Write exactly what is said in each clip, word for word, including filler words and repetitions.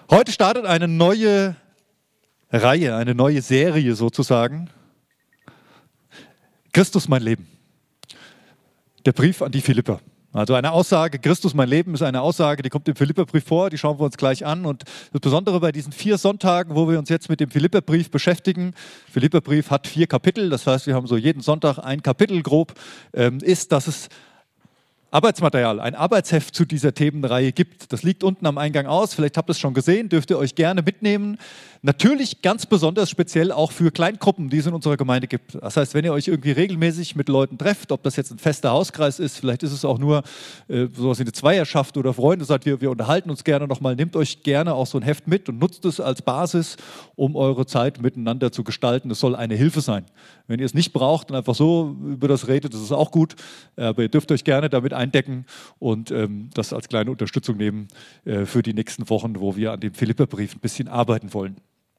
Heute startet eine neue Reihe, eine neue Serie sozusagen. Christus mein Leben. Der Brief an die Philipper. Also eine Aussage, Christus mein Leben ist eine Aussage, die kommt im Philipperbrief vor, die schauen wir uns gleich an. Und das Besondere bei diesen vier Sonntagen, wo wir uns jetzt mit dem Philipperbrief beschäftigen, Philipperbrief hat vier Kapitel, das heißt, wir haben so jeden Sonntag ein Kapitel grob, ähm, ist, dass es Arbeitsmaterial, ein Arbeitsheft zu dieser Themenreihe gibt. Das liegt unten am Eingang aus, vielleicht habt ihr es schon gesehen, dürft ihr euch gerne mitnehmen. Natürlich ganz besonders speziell auch für Kleingruppen, die es in unserer Gemeinde gibt. Das heißt, wenn ihr euch irgendwie regelmäßig mit Leuten trefft, ob das jetzt ein fester Hauskreis ist, vielleicht ist es auch nur äh, sowas wie eine Zweierschaft oder Freunde, sagt wir, wir unterhalten uns gerne nochmal, nehmt euch gerne auch so ein Heft mit und nutzt es als Basis, um eure Zeit miteinander zu gestalten. Es soll eine Hilfe sein. Wenn ihr es nicht braucht und einfach so über das redet, das ist auch gut, aber ihr dürft euch gerne damit eindecken und ähm, das als kleine Unterstützung nehmen äh, für die nächsten Wochen, wo wir an dem Philipperbrief ein bisschen arbeiten wollen.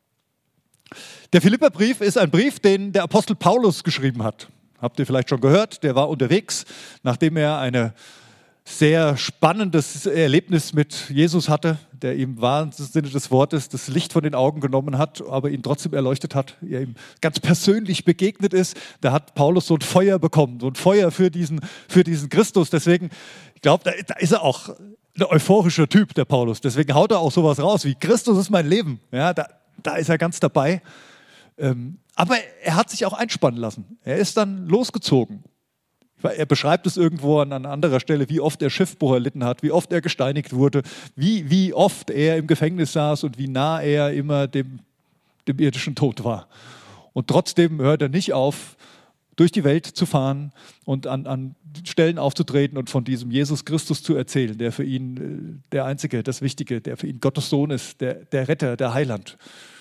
Der Philipperbrief ist ein Brief, den der Apostel Paulus geschrieben hat. Habt ihr vielleicht schon gehört, der war unterwegs, nachdem er ein sehr spannendes Erlebnis mit Jesus hatte, der ihm im wahrsten Sinne des Wortes das Licht von den Augen genommen hat, aber ihn trotzdem erleuchtet hat, er ihm ganz persönlich begegnet ist. Da hat Paulus so ein Feuer bekommen, so ein Feuer für diesen, für diesen Christus. Deswegen, ich glaube, da, da ist er auch ein euphorischer Typ, der Paulus. Deswegen haut er auch sowas raus wie Christus ist mein Leben. Ja, da, da ist er ganz dabei. Ähm, aber er hat sich auch einspannen lassen. Er ist dann losgezogen. Er beschreibt es irgendwo an, an anderer Stelle, wie oft er Schiffbruch erlitten hat, wie oft er gesteinigt wurde, wie, wie oft er im Gefängnis saß und wie nah er immer dem, dem irdischen Tod war. Und trotzdem hört er nicht auf, durch die Welt zu fahren und an, an Stellen aufzutreten und von diesem Jesus Christus zu erzählen, der für ihn der Einzige, das Wichtige, der für ihn Gottes Sohn ist, der, der Retter, der Heiland.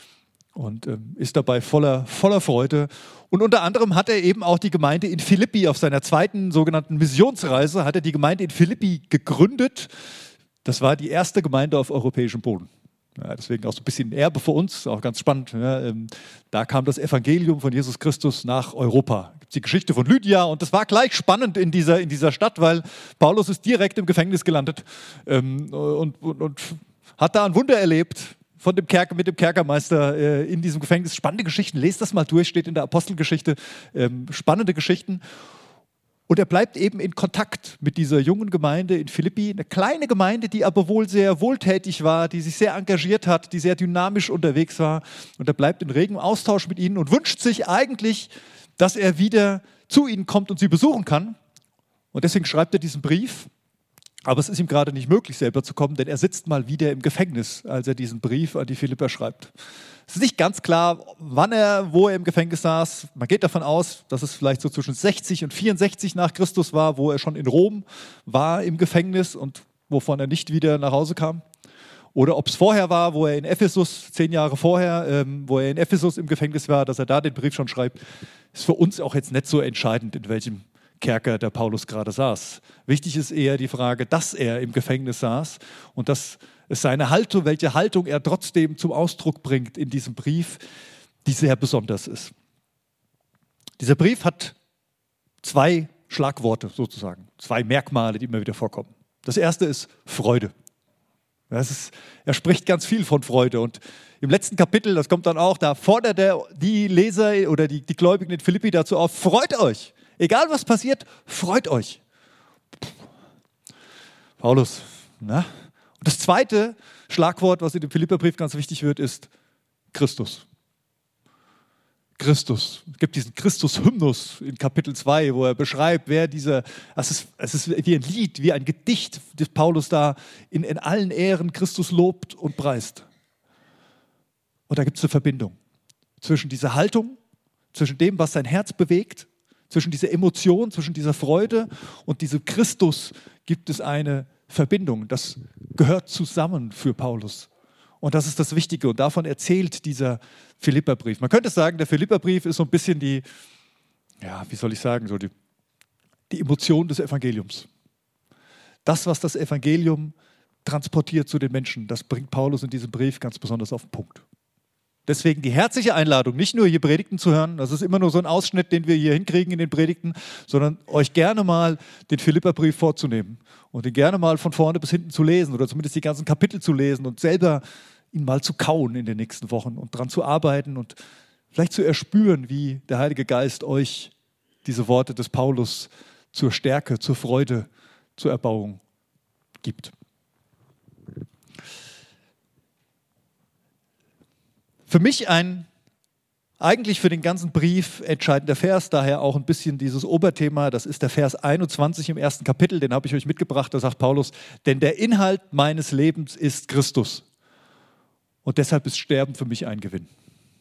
Und ähm, ist dabei voller, voller Freude. Und unter anderem hat er eben auch die Gemeinde in Philippi, auf seiner zweiten sogenannten Missionsreise, hat er die Gemeinde in Philippi gegründet. Das war die erste Gemeinde auf europäischem Boden. Ja, deswegen auch so ein bisschen Erbe für uns, auch ganz spannend. Ja, ähm, da kam das Evangelium von Jesus Christus nach Europa. Da gibt es die Geschichte von Lydia und das war gleich spannend in dieser, in dieser Stadt, weil Paulus ist direkt im Gefängnis gelandet ähm, und, und, und hat da ein Wunder erlebt. Von dem Kerker, mit dem Kerkermeister äh, in diesem Gefängnis. Spannende Geschichten, lest das mal durch, steht in der Apostelgeschichte. Ähm, spannende Geschichten. Und er bleibt eben in Kontakt mit dieser jungen Gemeinde in Philippi. Eine kleine Gemeinde, die aber wohl sehr wohltätig war, die sich sehr engagiert hat, die sehr dynamisch unterwegs war. Und er bleibt in regem Austausch mit ihnen und wünscht sich eigentlich, dass er wieder zu ihnen kommt und sie besuchen kann. Und deswegen schreibt er diesen Brief. Aber es ist ihm gerade nicht möglich, selber zu kommen, denn er sitzt mal wieder im Gefängnis, als er diesen Brief an die Philipper schreibt. Es ist nicht ganz klar, wann er, wo er im Gefängnis saß. Man geht davon aus, dass es vielleicht so zwischen sechzig und vierundsechzig nach Christus war, wo er schon in Rom war im Gefängnis und wovon er nicht wieder nach Hause kam. Oder ob es vorher war, wo er in Ephesus, zehn Jahre vorher, ähm, wo er in Ephesus im Gefängnis war, dass er da den Brief schon schreibt, ist für uns auch jetzt nicht so entscheidend, in welchem Kerker der Paulus gerade saß. Wichtig ist eher die Frage, dass er im Gefängnis saß und dass es seine Haltung, welche Haltung er trotzdem zum Ausdruck bringt in diesem Brief, die sehr besonders ist. Dieser Brief hat zwei Schlagworte sozusagen, zwei Merkmale, die immer wieder vorkommen. Das erste ist Freude. Das ist, er spricht ganz viel von Freude und im letzten Kapitel, das kommt dann auch, da fordert er die Leser oder die, die Gläubigen in Philippi dazu auf, freut euch. Egal was passiert, freut euch. Paulus. Na? Und das zweite Schlagwort, was in dem Philipperbrief ganz wichtig wird, ist Christus. Christus. Es gibt diesen Christus-Hymnus in Kapitel zwei, wo er beschreibt, wer dieser, es ist, es ist wie ein Lied, wie ein Gedicht, das Paulus da in, in allen Ehren Christus lobt und preist. Und da gibt es eine Verbindung zwischen dieser Haltung, zwischen dem, was sein Herz bewegt, zwischen dieser Emotion, zwischen dieser Freude und diesem Christus gibt es eine Verbindung. Das gehört zusammen für Paulus. Und das ist das Wichtige. Und davon erzählt dieser Philipperbrief. Man könnte sagen, der Philipperbrief ist so ein bisschen die, ja, wie soll ich sagen, so die, die Emotion des Evangeliums. Das, was das Evangelium transportiert zu den Menschen, das bringt Paulus in diesem Brief ganz besonders auf den Punkt. Deswegen die herzliche Einladung, nicht nur hier Predigten zu hören, das ist immer nur so ein Ausschnitt, den wir hier hinkriegen in den Predigten, sondern euch gerne mal den Philipperbrief vorzunehmen und den gerne mal von vorne bis hinten zu lesen oder zumindest die ganzen Kapitel zu lesen und selber ihn mal zu kauen in den nächsten Wochen und dran zu arbeiten und vielleicht zu erspüren, wie der Heilige Geist euch diese Worte des Paulus zur Stärke, zur Freude, zur Erbauung gibt. Für mich ein eigentlich für den ganzen Brief entscheidender Vers, daher auch ein bisschen dieses Oberthema, das ist der Vers einundzwanzig im ersten Kapitel, den habe ich euch mitgebracht, da sagt Paulus, denn der Inhalt meines Lebens ist Christus und deshalb ist Sterben für mich ein Gewinn.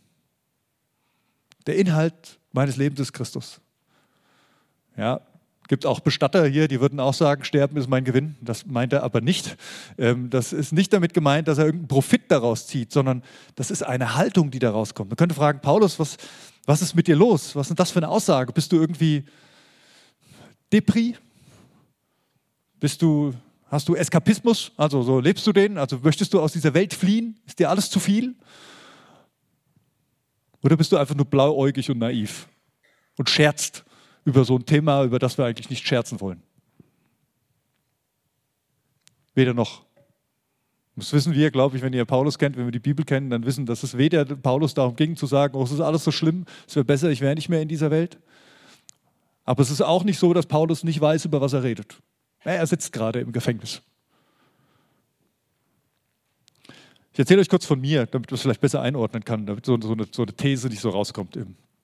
Der Inhalt meines Lebens ist Christus. Ja, gibt auch Bestatter hier, die würden auch sagen, Sterben ist mein Gewinn. Das meint er aber nicht. Das ist nicht damit gemeint, dass er irgendeinen Profit daraus zieht, sondern das ist eine Haltung, die daraus kommt. Man könnte fragen, Paulus, was, was ist mit dir los? Was ist denn das für eine Aussage? Bist du irgendwie Depri? Bist du, hast du Eskapismus? Also so lebst du den? Also möchtest du aus dieser Welt fliehen? Ist dir alles zu viel? Oder bist du einfach nur blauäugig und naiv und scherzt über so ein Thema, über das wir eigentlich nicht scherzen wollen? Weder noch. Das wissen wir, glaube ich, wenn ihr Paulus kennt, wenn wir die Bibel kennen, dann wissen, dass es weder Paulus darum ging zu sagen, oh, es ist alles so schlimm, es wäre besser, ich wäre nicht mehr in dieser Welt. Aber es ist auch nicht so, dass Paulus nicht weiß, über was er redet. Er sitzt gerade im Gefängnis. Ich erzähle euch kurz von mir, damit man es vielleicht besser einordnen kann, damit so, so, eine, so eine These nicht so rauskommt.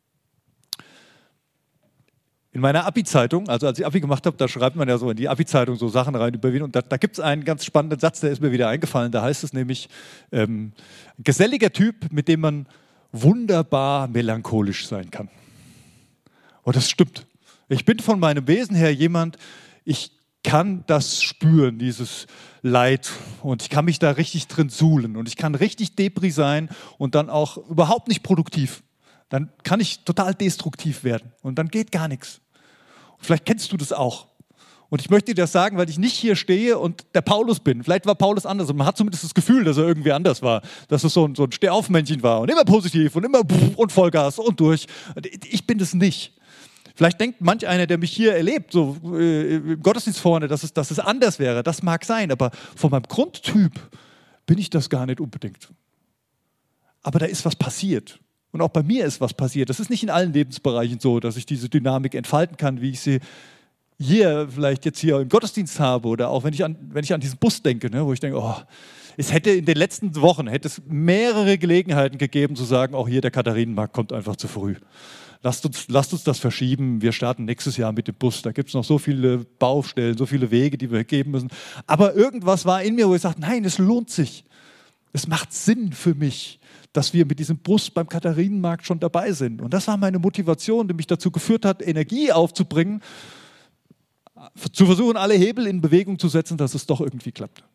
In meiner Abi-Zeitung, also als ich Abi gemacht habe, da schreibt man ja so in die Abi-Zeitung so Sachen rein über Wien. Und da, da gibt es einen ganz spannenden Satz, der ist mir wieder eingefallen. Da heißt es nämlich, ähm, geselliger Typ, mit dem man wunderbar melancholisch sein kann. Und das stimmt. Ich bin von meinem Wesen her jemand, ich kann das spüren, dieses Leid. Und ich kann mich da richtig drin suhlen. Und ich kann richtig Depri sein und dann auch überhaupt nicht produktiv. Dann kann ich total destruktiv werden. Und dann geht gar nichts. Vielleicht kennst du das auch. Und ich möchte dir das sagen, weil ich nicht hier stehe und der Paulus bin. Vielleicht war Paulus anders und man hat zumindest das Gefühl, dass er irgendwie anders war. Dass es so ein, so ein Stehaufmännchen war und immer positiv und immer und Vollgas und durch. Ich bin das nicht. Vielleicht denkt manch einer, der mich hier erlebt, so äh, im Gottesdienst vorne, dass es, dass es anders wäre. Das mag sein, aber von meinem Grundtyp bin ich das gar nicht unbedingt. Aber da ist was passiert. Und auch bei mir ist was passiert. Das ist nicht in allen Lebensbereichen so, dass ich diese Dynamik entfalten kann, wie ich sie hier vielleicht jetzt hier im Gottesdienst habe oder auch wenn ich an, wenn ich an diesen Bus denke, ne, wo ich denke, oh, es hätte in den letzten Wochen hätte es mehrere Gelegenheiten gegeben zu sagen, auch hier der Katharinenmarkt kommt einfach zu früh. Lasst uns, lasst uns das verschieben, wir starten nächstes Jahr mit dem Bus. Da gibt es noch so viele Baustellen, so viele Wege, die wir geben müssen. Aber irgendwas war in mir, wo ich sagte, nein, es lohnt sich. Es macht Sinn für mich, dass wir mit diesem Bus beim Katharinenmarkt schon dabei sind. Und das war meine Motivation, die mich dazu geführt hat, Energie aufzubringen, zu versuchen, alle Hebel in Bewegung zu setzen, dass es doch irgendwie klappt.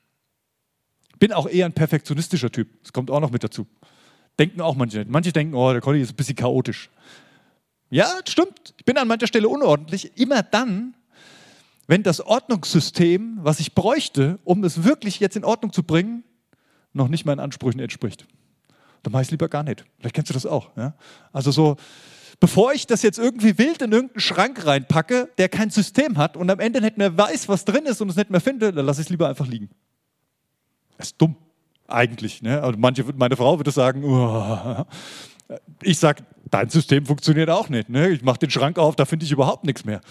Ich bin auch eher ein perfektionistischer Typ. Das kommt auch noch mit dazu. Denken auch manche nicht. Manche denken, oh, der Conny ist ein bisschen chaotisch. Ja, stimmt. Ich bin an mancher Stelle unordentlich. Immer dann, wenn das Ordnungssystem, was ich bräuchte, um es wirklich jetzt in Ordnung zu bringen, noch nicht meinen Ansprüchen entspricht. Dann mache ich es lieber gar nicht. Vielleicht kennst du das auch. Ja? Also so, bevor ich das jetzt irgendwie wild in irgendeinen Schrank reinpacke, der kein System hat und am Ende nicht mehr weiß, was drin ist und es nicht mehr finde, dann lasse ich es lieber einfach liegen. Das ist dumm, eigentlich. Ne? Also manche, meine Frau würde sagen, oh. Ich sage, dein System funktioniert auch nicht. Ne? Ich mache den Schrank auf, da finde ich überhaupt nichts mehr.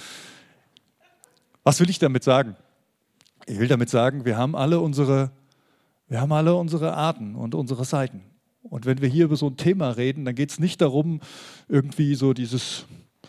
Was will ich damit sagen? Ich will damit sagen, wir haben alle unsere, wir haben alle unsere Arten und unsere Seiten. Und wenn wir hier über so ein Thema reden, dann geht es nicht darum, irgendwie so dieses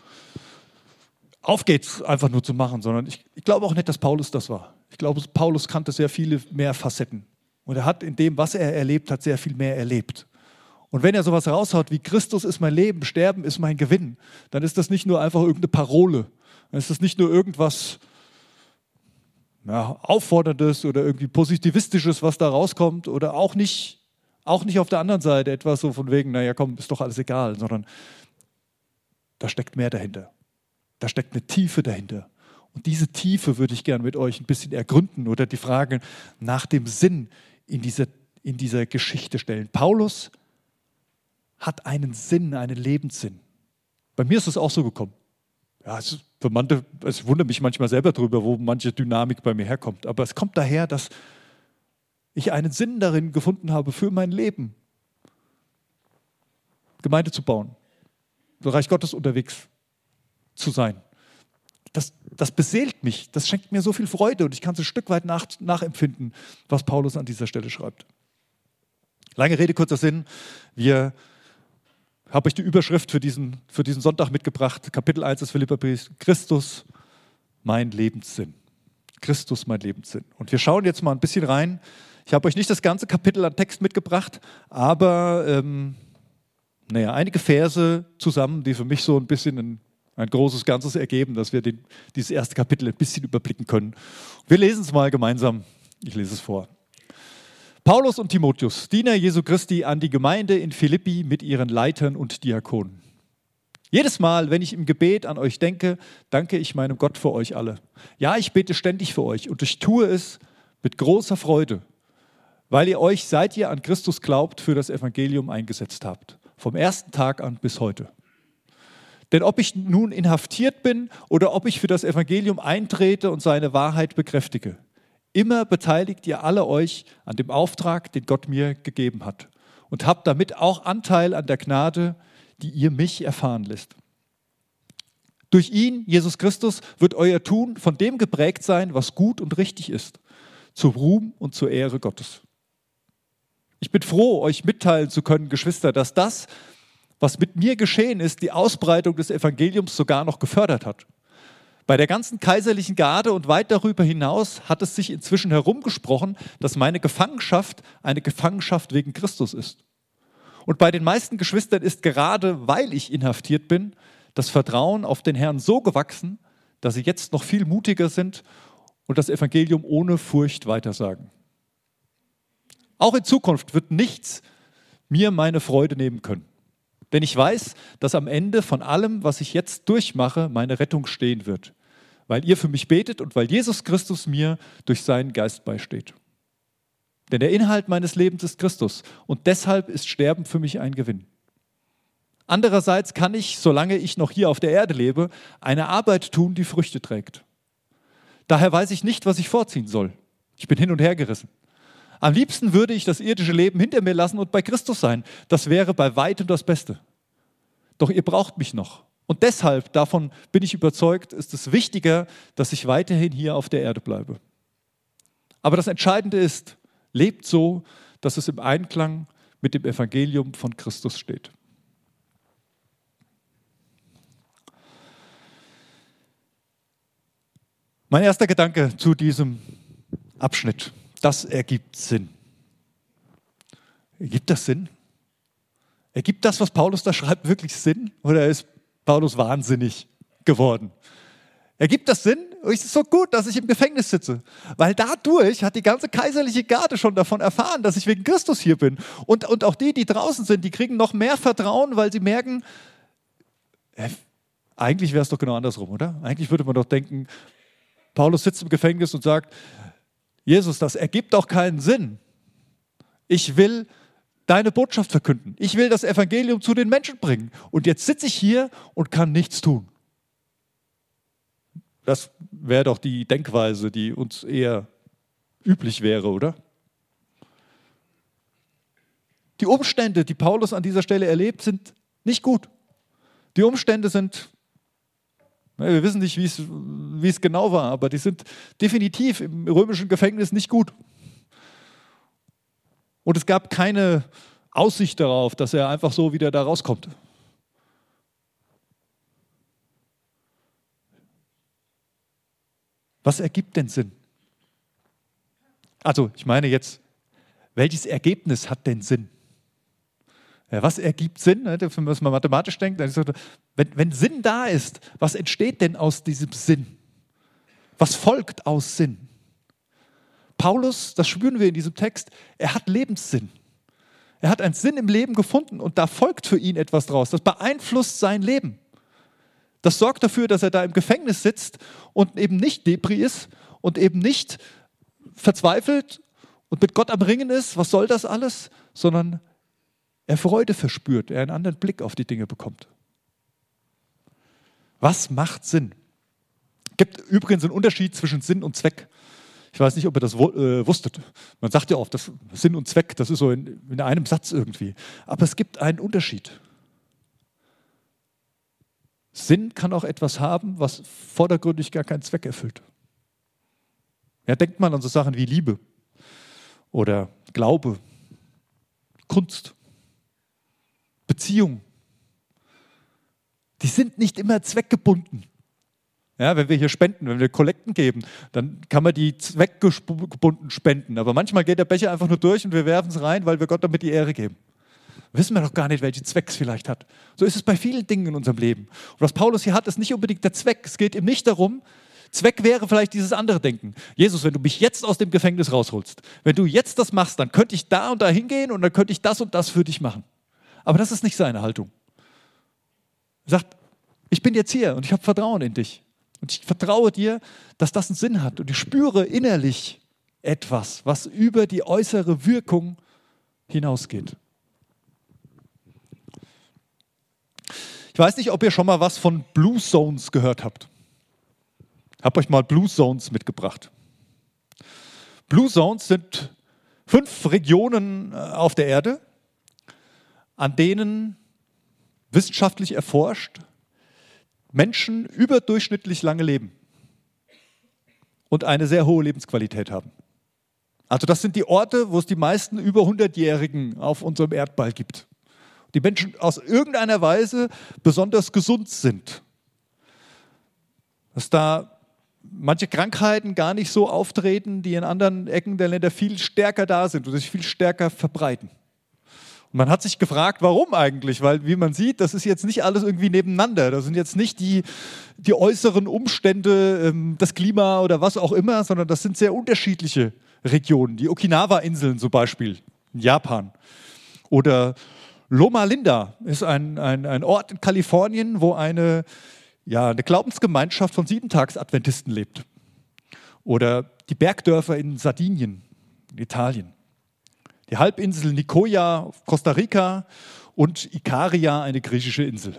Auf geht's einfach nur zu machen, sondern ich, ich glaube auch nicht, dass Paulus das war. Ich glaube, Paulus kannte sehr viele mehr Facetten. Und er hat in dem, was er erlebt hat, sehr viel mehr erlebt. Und wenn er sowas raushaut wie Christus ist mein Leben, Sterben ist mein Gewinn, dann ist das nicht nur einfach irgendeine Parole. Dann ist das nicht nur irgendwas ja, Aufforderndes oder irgendwie Positivistisches, was da rauskommt, oder auch nicht Auch nicht auf der anderen Seite etwas so von wegen, naja komm, ist doch alles egal, sondern da steckt mehr dahinter. Da steckt eine Tiefe dahinter. Und diese Tiefe würde ich gerne mit euch ein bisschen ergründen oder die Frage nach dem Sinn in dieser, in dieser Geschichte stellen. Paulus hat einen Sinn, einen Lebenssinn. Bei mir ist es auch so gekommen. Ja, es, ist für manche, es wundert mich manchmal selber darüber, wo manche Dynamik bei mir herkommt. Aber es kommt daher, dass ich einen Sinn darin gefunden habe für mein Leben, Gemeinde zu bauen, im Reich Gottes unterwegs zu sein. Das, das beseelt mich, das schenkt mir so viel Freude und ich kann es ein Stück weit nach, nachempfinden, was Paulus an dieser Stelle schreibt. Lange Rede, kurzer Sinn. Wir habe euch die Überschrift für diesen, für diesen Sonntag mitgebracht, Kapitel eins des Philipperbriefs, Christus, mein Lebenssinn. Christus, mein Lebenssinn. Und wir schauen jetzt mal ein bisschen rein. Ich habe euch nicht das ganze Kapitel an Text mitgebracht, aber ähm, naja, einige Verse zusammen, die für mich so ein bisschen ein, ein großes Ganzes ergeben, dass wir den, dieses erste Kapitel ein bisschen überblicken können. Wir lesen es mal gemeinsam. Ich lese es vor. Paulus und Timotheus, Diener Jesu Christi an die Gemeinde in Philippi mit ihren Leitern und Diakonen. Jedes Mal, wenn ich im Gebet an euch denke, danke ich meinem Gott für euch alle. Ja, ich bete ständig für euch und ich tue es mit großer Freude, weil ihr euch, seit ihr an Christus glaubt, für das Evangelium eingesetzt habt. Vom ersten Tag an bis heute. Denn ob ich nun inhaftiert bin oder ob ich für das Evangelium eintrete und seine Wahrheit bekräftige, immer beteiligt ihr alle euch an dem Auftrag, den Gott mir gegeben hat und habt damit auch Anteil an der Gnade, die ihr mich erfahren lässt. Durch ihn, Jesus Christus, wird euer Tun von dem geprägt sein, was gut und richtig ist, zum Ruhm und zur Ehre Gottes. Ich bin froh, euch mitteilen zu können, Geschwister, dass das, was mit mir geschehen ist, die Ausbreitung des Evangeliums sogar noch gefördert hat. Bei der ganzen kaiserlichen Garde und weit darüber hinaus hat es sich inzwischen herumgesprochen, dass meine Gefangenschaft eine Gefangenschaft wegen Christus ist. Und bei den meisten Geschwistern ist gerade, weil ich inhaftiert bin, das Vertrauen auf den Herrn so gewachsen, dass sie jetzt noch viel mutiger sind und das Evangelium ohne Furcht weitersagen. Auch in Zukunft wird nichts mir meine Freude nehmen können. Denn ich weiß, dass am Ende von allem, was ich jetzt durchmache, meine Rettung stehen wird. Weil ihr für mich betet und weil Jesus Christus mir durch seinen Geist beisteht. Denn der Inhalt meines Lebens ist Christus und deshalb ist Sterben für mich ein Gewinn. Andererseits kann ich, solange ich noch hier auf der Erde lebe, eine Arbeit tun, die Früchte trägt. Daher weiß ich nicht, was ich vorziehen soll. Ich bin hin und her gerissen. Am liebsten würde ich das irdische Leben hinter mir lassen und bei Christus sein. Das wäre bei weitem das Beste. Doch ihr braucht mich noch. Und deshalb, davon bin ich überzeugt, ist es wichtiger, dass ich weiterhin hier auf der Erde bleibe. Aber das Entscheidende ist, lebt so, dass es im Einklang mit dem Evangelium von Christus steht. Mein erster Gedanke zu diesem Abschnitt. Das ergibt Sinn. Ergibt das Sinn? Ergibt das, was Paulus da schreibt, wirklich Sinn? Oder ist Paulus wahnsinnig geworden? Ergibt das Sinn? Es ist so gut, dass ich im Gefängnis sitze. Weil dadurch hat die ganze kaiserliche Garde schon davon erfahren, dass ich wegen Christus hier bin. Und, und auch die, die draußen sind, die kriegen noch mehr Vertrauen, weil sie merken, äh, eigentlich wäre es doch genau andersrum, oder? Eigentlich würde man doch denken, Paulus sitzt im Gefängnis und sagt, Jesus, das ergibt doch keinen Sinn. Ich will deine Botschaft verkünden. Ich will das Evangelium zu den Menschen bringen. Und jetzt sitze ich hier und kann nichts tun. Das wäre doch die Denkweise, die uns eher üblich wäre, oder? Die Umstände, die Paulus an dieser Stelle erlebt, sind nicht gut. Die Umstände sind, wir wissen nicht, wie es, wie es genau war, aber die sind definitiv im römischen Gefängnis nicht gut. Und es gab keine Aussicht darauf, dass er einfach so wieder da rauskommt. Was ergibt denn Sinn? Also, ich meine jetzt, welches Ergebnis hat denn Sinn? Ja, was ergibt Sinn? Wenn man mathematisch denkt, dann ist es, wenn, wenn Sinn da ist, was entsteht denn aus diesem Sinn? Was folgt aus Sinn? Paulus, das spüren wir in diesem Text, er hat Lebenssinn. Er hat einen Sinn im Leben gefunden und da folgt für ihn etwas draus. Das beeinflusst sein Leben. Das sorgt dafür, dass er da im Gefängnis sitzt und eben nicht Depri ist und eben nicht verzweifelt und mit Gott am Ringen ist, was soll das alles, sondern er Freude verspürt, er einen anderen Blick auf die Dinge bekommt. Was macht Sinn? Es gibt übrigens einen Unterschied zwischen Sinn und Zweck. Ich weiß nicht, ob ihr das äh, wusstet. Man sagt ja oft, das Sinn und Zweck, das ist so in, in einem Satz irgendwie. Aber es gibt einen Unterschied. Sinn kann auch etwas haben, was vordergründig gar keinen Zweck erfüllt. Ja, denkt man an so Sachen wie Liebe oder Glaube, Kunst, Beziehung. Die sind nicht immer zweckgebunden. Ja, wenn wir hier spenden, wenn wir Kollekten geben, dann kann man die zweckgebunden spenden. Aber manchmal geht der Becher einfach nur durch und wir werfen es rein, weil wir Gott damit die Ehre geben. Wissen wir doch gar nicht, welchen Zweck es vielleicht hat. So ist es bei vielen Dingen in unserem Leben. Und was Paulus hier hat, ist nicht unbedingt der Zweck. Es geht ihm nicht darum, Zweck wäre vielleicht dieses andere Denken. Jesus, wenn du mich jetzt aus dem Gefängnis rausholst, wenn du jetzt das machst, dann könnte ich da und da hingehen und dann könnte ich das und das für dich machen. Aber das ist nicht seine Haltung. Er sagt, ich bin jetzt hier und ich habe Vertrauen in dich. Und ich vertraue dir, dass das einen Sinn hat. Und ich spüre innerlich etwas, was über die äußere Wirkung hinausgeht. Ich weiß nicht, ob ihr schon mal was von Blue Zones gehört habt. Ich habe euch mal Blue Zones mitgebracht. Blue Zones sind fünf Regionen auf der Erde, an denen wissenschaftlich erforscht Menschen überdurchschnittlich lange leben und eine sehr hohe Lebensqualität haben. Also das sind die Orte, wo es die meisten über hundertjährigen auf unserem Erdball gibt. Die Menschen aus irgendeiner Weise besonders gesund sind. Dass da manche Krankheiten gar nicht so auftreten, die in anderen Ecken der Länder viel stärker da sind und sich viel stärker verbreiten. Und man hat sich gefragt, warum eigentlich? Weil, wie man sieht, das ist jetzt nicht alles irgendwie nebeneinander. Das sind jetzt nicht die, die äußeren Umstände, ähm, das Klima oder was auch immer, sondern das sind sehr unterschiedliche Regionen. Die Okinawa-Inseln zum Beispiel in Japan. Oder Loma Linda ist ein, ein, ein Ort in Kalifornien, wo eine, ja, eine Glaubensgemeinschaft von Siebentagsadventisten lebt. Oder die Bergdörfer in Sardinien, in Italien. Die Halbinsel Nicoya, Costa Rica und Ikaria, eine griechische Insel.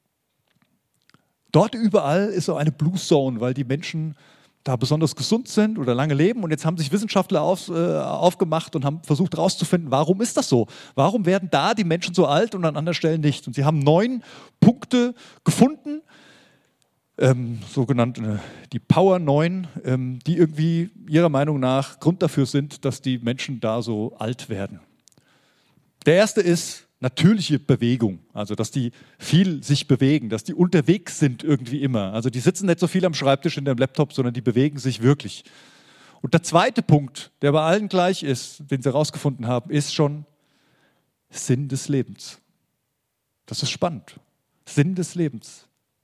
Dort überall ist so eine Blue Zone, weil die Menschen da besonders gesund sind oder lange leben. Und jetzt haben sich Wissenschaftler auf, äh, aufgemacht und haben versucht herauszufinden, warum ist das so? Warum werden da die Menschen so alt und an anderen Stellen nicht? Und sie haben neun Punkte gefunden, ähm, sogenannte die Power neun, ähm, die irgendwie ihrer Meinung nach Grund dafür sind, dass die Menschen da so alt werden. Der erste ist natürliche Bewegung, also dass die viel sich bewegen, dass die unterwegs sind irgendwie immer. Also die sitzen nicht so viel am Schreibtisch in dem Laptop, sondern die bewegen sich wirklich. Und der zweite Punkt, der bei allen gleich ist, den sie herausgefunden haben, ist schon Sinn des Lebens. Das ist spannend. Sinn des Lebens.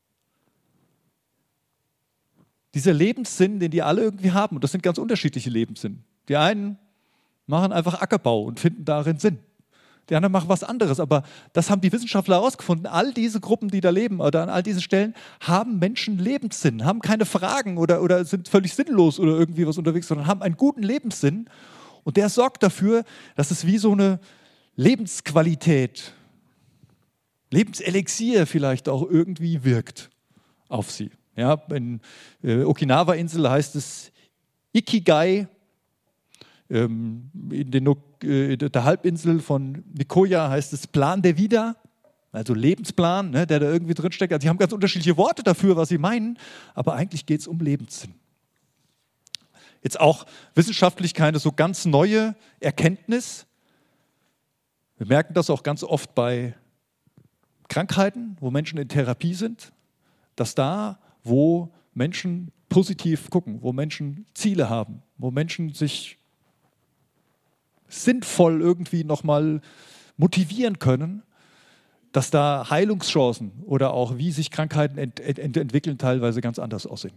Dieser Lebenssinn, den die alle irgendwie haben, und das sind ganz unterschiedliche Lebenssinn. Die einen machen einfach Ackerbau und finden darin Sinn. Die anderen machen was anderes, aber das haben die Wissenschaftler herausgefunden. All diese Gruppen, die da leben oder an all diesen Stellen, haben Menschen Lebenssinn, haben keine Fragen oder, oder sind völlig sinnlos oder irgendwie was unterwegs, sondern haben einen guten Lebenssinn. Und der sorgt dafür, dass es wie so eine Lebensqualität, Lebenselixier vielleicht auch irgendwie wirkt auf sie. Ja, in äh, Okinawa-Insel heißt es Ikigai. Ähm, in den, äh, der Halbinsel von Nicoya heißt es Plan de Vida, also Lebensplan, ne, der da irgendwie drinsteckt. Also sie haben ganz unterschiedliche Worte dafür, was sie meinen, aber eigentlich geht es um Lebenssinn. Jetzt auch wissenschaftlich keine so ganz neue Erkenntnis. Wir merken das auch ganz oft bei Krankheiten, wo Menschen in Therapie sind, dass da, wo Menschen positiv gucken, wo Menschen Ziele haben, wo Menschen sich sinnvoll irgendwie nochmal motivieren können, dass da Heilungschancen oder auch wie sich Krankheiten ent- ent- entwickeln teilweise ganz anders aussehen.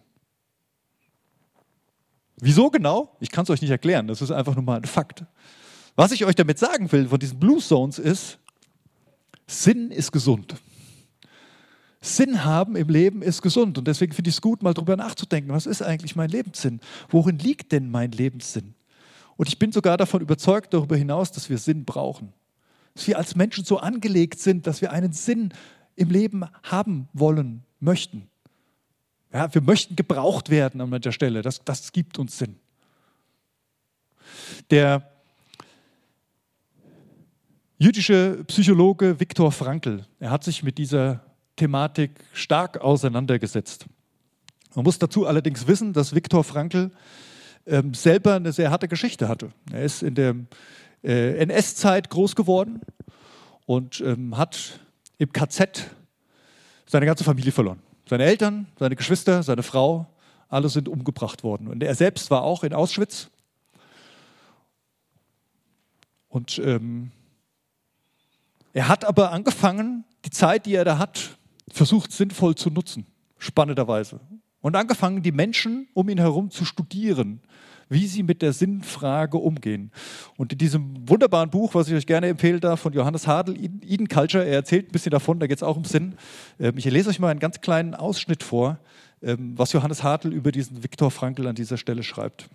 Wieso genau? Ich kann es euch nicht erklären, das ist einfach nur mal ein Fakt. Was ich euch damit sagen will von diesen Blue Zones ist, Sinn ist gesund. Sinn haben im Leben ist gesund und deswegen finde ich es gut, mal drüber nachzudenken, was ist eigentlich mein Lebenssinn? Worin liegt denn mein Lebenssinn? Und ich bin sogar davon überzeugt darüber hinaus, dass wir Sinn brauchen. Dass wir als Menschen so angelegt sind, dass wir einen Sinn im Leben haben wollen, möchten. Ja, wir möchten gebraucht werden an mancher Stelle, das, das gibt uns Sinn. Der jüdische Psychologe Viktor Frankl, er hat sich mit dieser Thematik stark auseinandergesetzt. Man muss dazu allerdings wissen, dass Viktor Frankl ähm, selber eine sehr harte Geschichte hatte. Er ist in der äh, N S-Zeit groß geworden und ähm, hat im K Z seine ganze Familie verloren. Seine Eltern, seine Geschwister, seine Frau, alle sind umgebracht worden. Und er selbst war auch in Auschwitz. Und ähm, er hat aber angefangen, die Zeit, die er da hat, versucht sinnvoll zu nutzen, spannenderweise. Und angefangen, die Menschen um ihn herum zu studieren, wie sie mit der Sinnfrage umgehen. Und in diesem wunderbaren Buch, was ich euch gerne empfehlen darf, von Johannes Hadl, Eden Culture, er erzählt ein bisschen davon, da geht es auch um Sinn. Ich lese euch mal einen ganz kleinen Ausschnitt vor, was Johannes Hadl über diesen Viktor Frankl an dieser Stelle schreibt.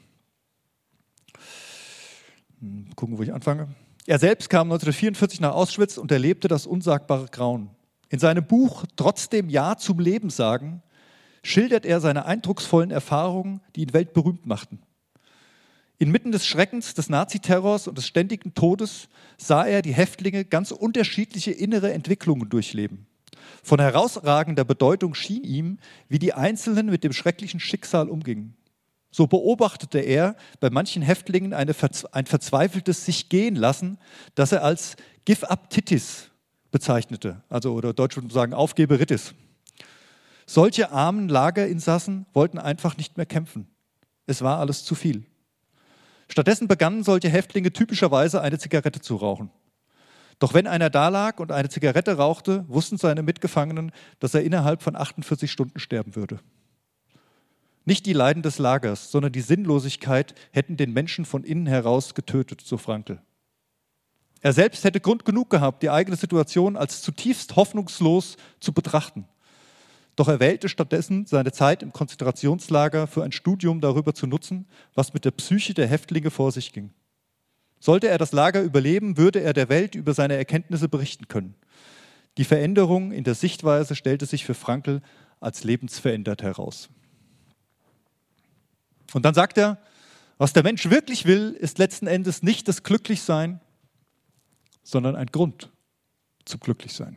Gucken, wo ich anfange. Er selbst kam neunzehnhundertvierundvierzig nach Auschwitz und erlebte das unsagbare Grauen. In seinem Buch Trotzdem Ja zum Leben sagen schildert er seine eindrucksvollen Erfahrungen, die ihn weltberühmt machten. Inmitten des Schreckens, des Naziterrors und des ständigen Todes sah er die Häftlinge ganz unterschiedliche innere Entwicklungen durchleben. Von herausragender Bedeutung schien ihm, wie die Einzelnen mit dem schrecklichen Schicksal umgingen. So beobachtete er bei manchen Häftlingen eine, ein verzweifeltes Sich-Gehen-Lassen, das er als Give-up-Titis bezeichnete, also oder Deutsch würde man sagen Aufgeberitis. Solche armen Lagerinsassen wollten einfach nicht mehr kämpfen. Es war alles zu viel. Stattdessen begannen solche Häftlinge typischerweise eine Zigarette zu rauchen. Doch wenn einer da lag und eine Zigarette rauchte, wussten seine Mitgefangenen, dass er innerhalb von achtundvierzig Stunden sterben würde. Nicht die Leiden des Lagers, sondern die Sinnlosigkeit hätten den Menschen von innen heraus getötet, so Frankl. Er selbst hätte Grund genug gehabt, die eigene Situation als zutiefst hoffnungslos zu betrachten. Doch er wählte stattdessen, seine Zeit im Konzentrationslager für ein Studium darüber zu nutzen, was mit der Psyche der Häftlinge vor sich ging. Sollte er das Lager überleben, würde er der Welt über seine Erkenntnisse berichten können. Die Veränderung in der Sichtweise stellte sich für Frankl als lebensverändert heraus. Und dann sagt er, was der Mensch wirklich will, ist letzten Endes nicht das Glücklichsein, sondern ein Grund zum Glücklichsein.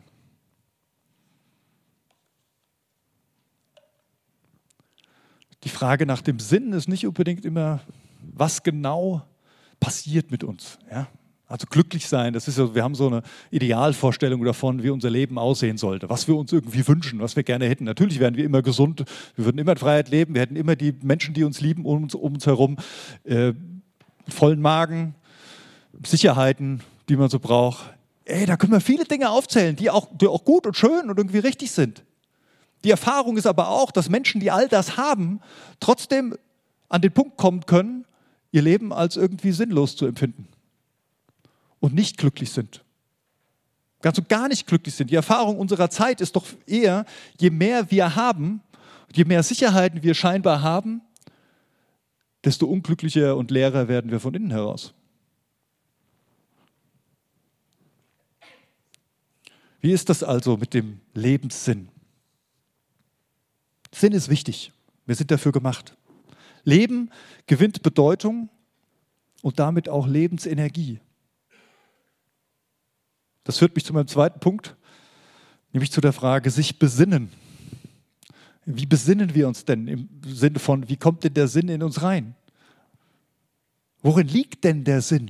Die Frage nach dem Sinn ist nicht unbedingt immer, was genau passiert mit uns. Ja? Also glücklich sein, das ist ja, wir haben so eine Idealvorstellung davon, wie unser Leben aussehen sollte, was wir uns irgendwie wünschen, was wir gerne hätten. Natürlich wären wir immer gesund, wir würden immer in Freiheit leben, wir hätten immer die Menschen, die uns lieben, um uns, um uns herum, äh, vollen Magen, Sicherheiten, die man so braucht. Ey, da können wir viele Dinge aufzählen, die auch, die auch gut und schön und irgendwie richtig sind. Die Erfahrung ist aber auch, dass Menschen, die all das haben, trotzdem an den Punkt kommen können, ihr Leben als irgendwie sinnlos zu empfinden und nicht glücklich sind. Ganz und gar nicht glücklich sind. Die Erfahrung unserer Zeit ist doch eher, je mehr wir haben, je mehr Sicherheiten wir scheinbar haben, desto unglücklicher und leerer werden wir von innen heraus. Wie ist das also mit dem Lebenssinn? Sinn ist wichtig. Wir sind dafür gemacht. Leben gewinnt Bedeutung und damit auch Lebensenergie. Das führt mich zu meinem zweiten Punkt, nämlich zu der Frage, sich besinnen. Wie besinnen wir uns denn im Sinne von, wie kommt denn der Sinn in uns rein? Worin liegt denn der Sinn?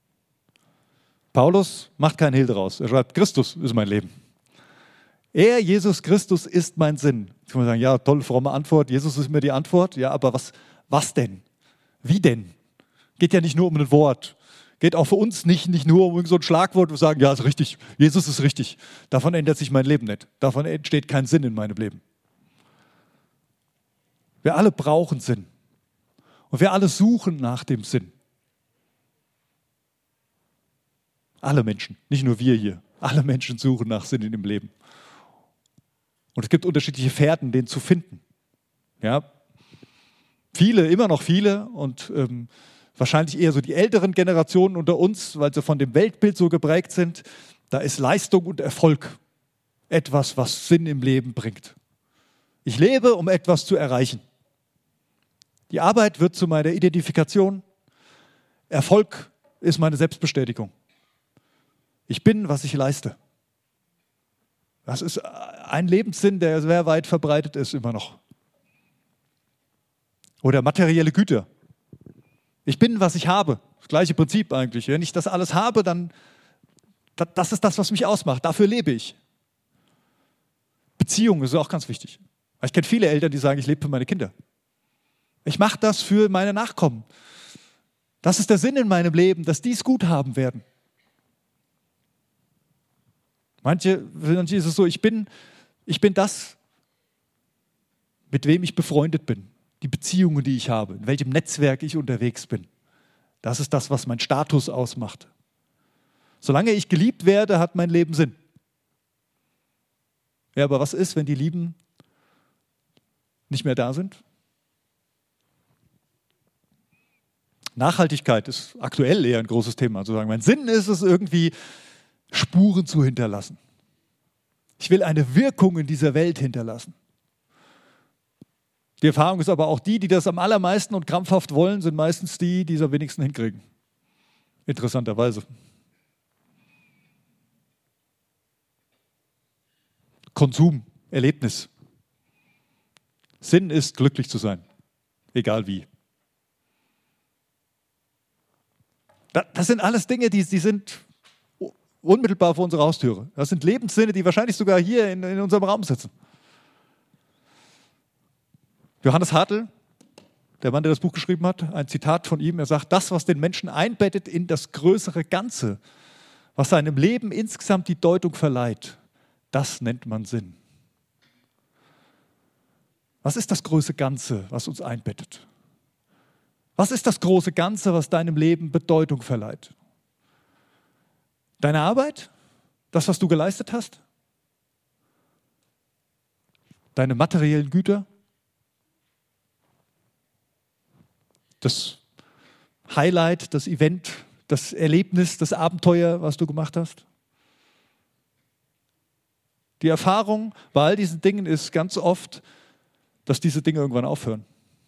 Paulus macht keinen Hehl draus. Er schreibt, Christus ist mein Leben. Er, Jesus Christus, ist mein Sinn. Jetzt kann man sagen, ja, tolle, fromme Antwort. Jesus ist mir die Antwort. Ja, aber was, was denn? Wie denn? Geht ja nicht nur um ein Wort. Geht auch für uns nicht, nicht nur um so ein Schlagwort, wo wir sagen, ja, ist richtig. Jesus ist richtig. Davon ändert sich mein Leben nicht. Davon entsteht kein Sinn in meinem Leben. Wir alle brauchen Sinn. Und wir alle suchen nach dem Sinn. Alle Menschen, nicht nur wir hier. Alle Menschen suchen nach Sinn in dem Leben. Und es gibt unterschiedliche Fährten, den zu finden. Ja, viele, immer noch viele und ähm, wahrscheinlich eher so die älteren Generationen unter uns, weil sie von dem Weltbild so geprägt sind, da ist Leistung und Erfolg etwas, was Sinn im Leben bringt. Ich lebe, um etwas zu erreichen. Die Arbeit wird zu meiner Identifikation. Erfolg ist meine Selbstbestätigung. Ich bin, was ich leiste. Das ist ein Lebenssinn, der sehr weit verbreitet ist immer noch. Oder materielle Güter. Ich bin, was ich habe. Das gleiche Prinzip eigentlich. Wenn ich das alles habe, dann das ist das, was mich ausmacht. Dafür lebe ich. Beziehung ist auch ganz wichtig. Ich kenne viele Eltern, die sagen, ich lebe für meine Kinder. Ich mache das für meine Nachkommen. Das ist der Sinn in meinem Leben, dass die es gut haben werden. Manche, manche ist es so, ich bin, ich bin das, mit wem ich befreundet bin. Die Beziehungen, die ich habe, in welchem Netzwerk ich unterwegs bin. Das ist das, was meinen Status ausmacht. Solange ich geliebt werde, hat mein Leben Sinn. Ja, aber was ist, wenn die Lieben nicht mehr da sind? Nachhaltigkeit ist aktuell eher ein großes Thema. Also sagen, mein Sinn ist es irgendwie, Spuren zu hinterlassen. Ich will eine Wirkung in dieser Welt hinterlassen. Die Erfahrung ist aber auch die, die das am allermeisten und krampfhaft wollen, sind meistens die, die es am wenigsten hinkriegen. Interessanterweise. Konsum, Erlebnis. Sinn ist, glücklich zu sein. Egal wie. Das sind alles Dinge, die, die sind unmittelbar vor unserer Haustüre. Das sind Lebenssinne, die wahrscheinlich sogar hier in, in unserem Raum sitzen. Johannes Hartl, der Mann, der das Buch geschrieben hat, ein Zitat von ihm, er sagt, das, was den Menschen einbettet in das größere Ganze, was seinem Leben insgesamt die Deutung verleiht, das nennt man Sinn. Was ist das große Ganze, was uns einbettet? Was ist das große Ganze, was deinem Leben Bedeutung verleiht? Deine Arbeit? Das, was du geleistet hast? Deine materiellen Güter? Das Highlight, das Event, das Erlebnis, das Abenteuer, was du gemacht hast? Die Erfahrung bei all diesen Dingen ist ganz oft, dass diese Dinge irgendwann aufhören.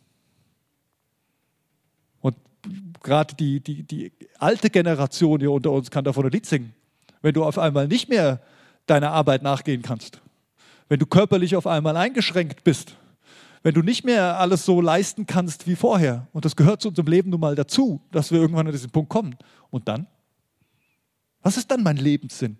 Und gerade die, die, die alte Generation hier unter uns kann davon ein Lied singen. Wenn du auf einmal nicht mehr deiner Arbeit nachgehen kannst, wenn du körperlich auf einmal eingeschränkt bist, wenn du nicht mehr alles so leisten kannst wie vorher. Und das gehört zu unserem Leben nun mal dazu, dass wir irgendwann an diesen Punkt kommen. Und dann? Was ist dann mein Lebenssinn?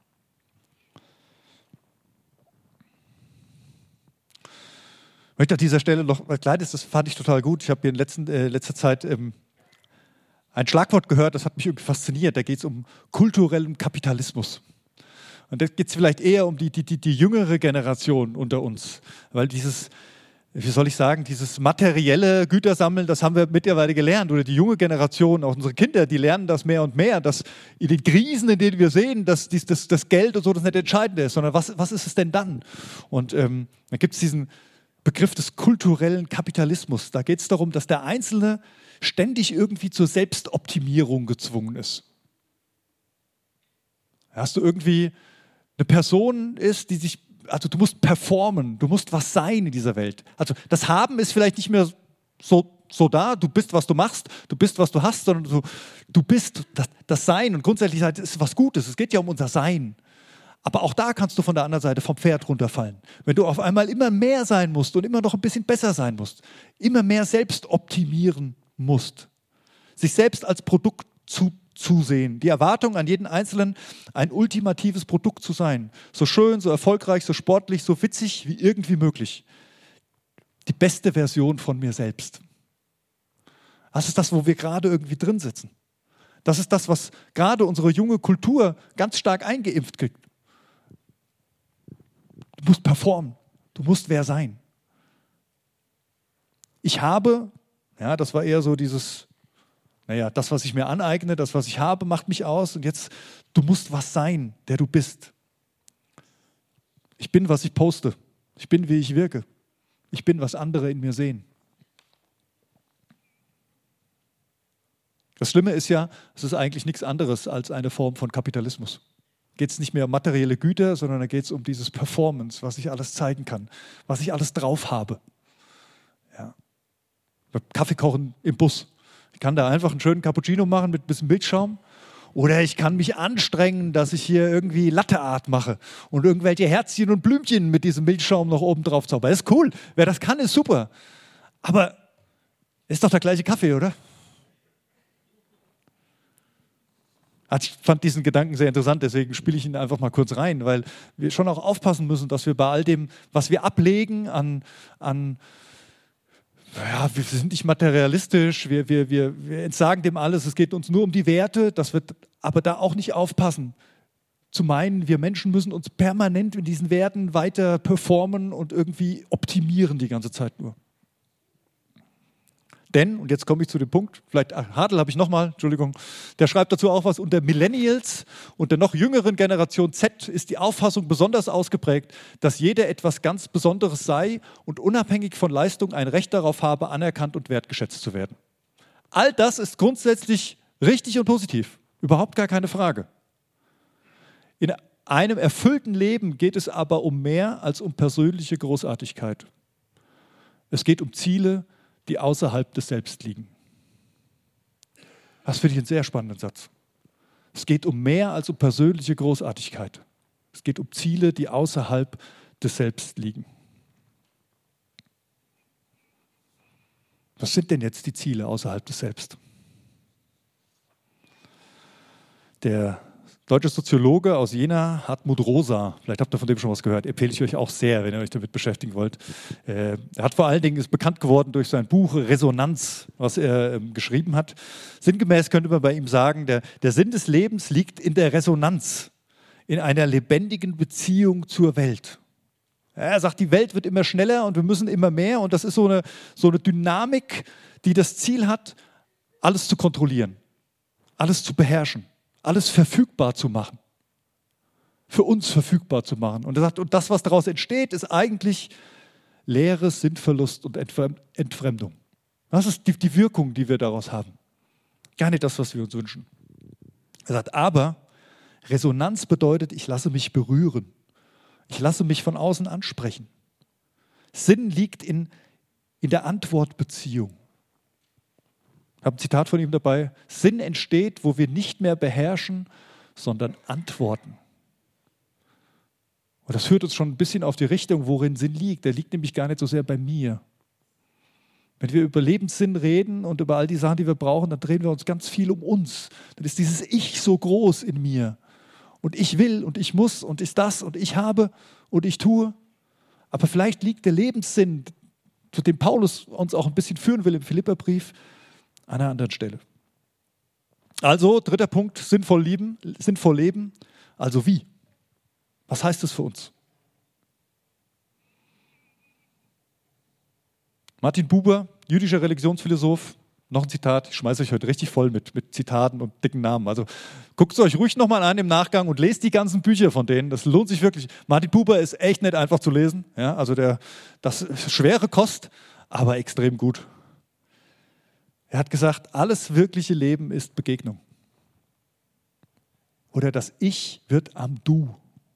Ich möchte an dieser Stelle noch was Kleines, das fand ich total gut. Ich habe hier in letzten, äh, letzter Zeit ähm, ein Schlagwort gehört, das hat mich irgendwie fasziniert. Da geht es um kulturellen Kapitalismus. Und da geht es vielleicht eher um die, die, die, die jüngere Generation unter uns. Weil dieses, wie soll ich sagen, dieses materielle Gütersammeln, das haben wir mittlerweile gelernt. Oder die junge Generation, auch unsere Kinder, die lernen das mehr und mehr, dass in den Krisen, in denen wir sehen, dass dies, das, das Geld und so das nicht entscheidend ist, sondern was, was ist es denn dann? Und ähm, da gibt es diesen Begriff des kulturellen Kapitalismus. Da geht es darum, dass der Einzelne ständig irgendwie zur Selbstoptimierung gezwungen ist. Hast du irgendwie eine Person ist, die sich, also du musst performen, du musst was sein in dieser Welt. Also das Haben ist vielleicht nicht mehr so, so da, du bist, was du machst, du bist, was du hast, sondern du, du bist das, das Sein. Und grundsätzlich ist es was Gutes, es geht ja um unser Sein. Aber auch da kannst du von der anderen Seite vom Pferd runterfallen. Wenn du auf einmal immer mehr sein musst und immer noch ein bisschen besser sein musst, immer mehr selbst optimieren musst, sich selbst als Produkt zu, zusehen, die Erwartung an jeden Einzelnen, ein ultimatives Produkt zu sein, so schön, so erfolgreich, so sportlich, so witzig wie irgendwie möglich. Die beste Version von mir selbst. Das ist das, wo wir gerade irgendwie drin sitzen. Das ist das, was gerade unsere junge Kultur ganz stark eingeimpft kriegt. Du musst performen, du musst wer sein. Ich habe, ja, das war eher so dieses, naja, das, was ich mir aneigne, das, was ich habe, macht mich aus und jetzt, du musst was sein, der du bist. Ich bin, was ich poste. Ich bin, wie ich wirke. Ich bin, was andere in mir sehen. Das Schlimme ist ja, es ist eigentlich nichts anderes als eine Form von Kapitalismus. Geht es nicht mehr um materielle Güter, sondern da geht es um dieses Performance, was ich alles zeigen kann, was ich alles drauf habe. Ja. Kaffee kochen im Bus. Ich kann da einfach einen schönen Cappuccino machen mit ein bisschen Milchschaum. Oder ich kann mich anstrengen, dass ich hier irgendwie Latte Art mache und irgendwelche Herzchen und Blümchen mit diesem Milchschaum noch oben drauf zauber. Das ist cool. Wer das kann, ist super. Aber ist doch der gleiche Kaffee, oder? Also ich fand diesen Gedanken sehr interessant, deswegen spiele ich ihn einfach mal kurz rein, weil wir schon auch aufpassen müssen, dass wir bei all dem, was wir ablegen an, an ja, wir sind nicht materialistisch, wir, wir, wir, wir entsagen dem alles, es geht uns nur um die Werte, dass wir aber da auch nicht aufpassen, zu meinen, wir Menschen müssen uns permanent in diesen Werten weiter performen und irgendwie optimieren die ganze Zeit nur. Denn, und jetzt komme ich zu dem Punkt, vielleicht ach, Hadl habe ich nochmal, Entschuldigung, der schreibt dazu auch was, unter Millennials und der noch jüngeren Generation Z ist die Auffassung besonders ausgeprägt, dass jeder etwas ganz Besonderes sei und unabhängig von Leistung ein Recht darauf habe, anerkannt und wertgeschätzt zu werden. All das ist grundsätzlich richtig und positiv, überhaupt gar keine Frage. In einem erfüllten Leben geht es aber um mehr als um persönliche Großartigkeit. Es geht um Ziele, die außerhalb des Selbst liegen. Das finde ich einen sehr spannenden Satz. Es geht um mehr als um persönliche Großartigkeit. Es geht um Ziele, die außerhalb des Selbst liegen. Was sind denn jetzt die Ziele außerhalb des Selbst? Der deutsche Soziologe aus Jena, Hartmut Rosa, vielleicht habt ihr von dem schon was gehört, empfehle ich euch auch sehr, wenn ihr euch damit beschäftigen wollt. Er hat vor allen Dingen, ist bekannt geworden durch sein Buch Resonanz, was er ähm, geschrieben hat. Sinngemäß könnte man bei ihm sagen, der, der Sinn des Lebens liegt in der Resonanz, in einer lebendigen Beziehung zur Welt. Er sagt, die Welt wird immer schneller und wir müssen immer mehr und das ist so eine, so eine Dynamik, die das Ziel hat, alles zu kontrollieren, alles zu beherrschen. Alles verfügbar zu machen, für uns verfügbar zu machen. Und er sagt, und das, was daraus entsteht, ist eigentlich Leere, Sinnverlust und Entfremdung. Das ist die, die Wirkung, die wir daraus haben. Gar nicht das, was wir uns wünschen. Er sagt, aber Resonanz bedeutet, ich lasse mich berühren. Ich lasse mich von außen ansprechen. Sinn liegt in, in der Antwortbeziehung. Ich habe ein Zitat von ihm dabei. Sinn entsteht, wo wir nicht mehr beherrschen, sondern antworten. Und das führt uns schon ein bisschen auf die Richtung, worin Sinn liegt. Der liegt nämlich gar nicht so sehr bei mir. Wenn wir über Lebenssinn reden und über all die Sachen, die wir brauchen, dann drehen wir uns ganz viel um uns. Dann ist dieses Ich so groß in mir. Und ich will und ich muss und ist das und ich habe und ich tue. Aber vielleicht liegt der Lebenssinn, zu dem Paulus uns auch ein bisschen führen will im Philipperbrief, an einer anderen Stelle. Also, dritter Punkt, sinnvoll lieben, sinnvoll leben. Also wie? Was heißt das für uns? Martin Buber, jüdischer Religionsphilosoph, noch ein Zitat, ich schmeiße euch heute richtig voll mit, mit Zitaten und dicken Namen. Also guckt es euch ruhig nochmal an im Nachgang und lest die ganzen Bücher von denen. Das lohnt sich wirklich. Martin Buber ist echt nicht einfach zu lesen. Ja, also der, das ist schwere Kost, aber extrem gut. Er hat gesagt, alles wirkliche Leben ist Begegnung. Oder das Ich wird am Du.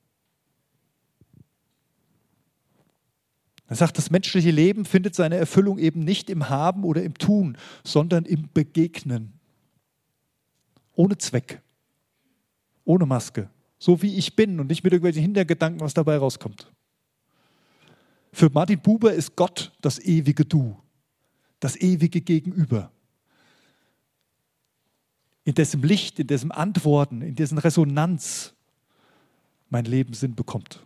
Er sagt, das menschliche Leben findet seine Erfüllung eben nicht im Haben oder im Tun, sondern im Begegnen. Ohne Zweck, ohne Maske, so wie ich bin und nicht mit irgendwelchen Hintergedanken, was dabei rauskommt. Für Martin Buber ist Gott das ewige Du, das ewige Gegenüber. In dessen Licht, in dessen Antworten, in dessen Resonanz mein Leben Sinn bekommt.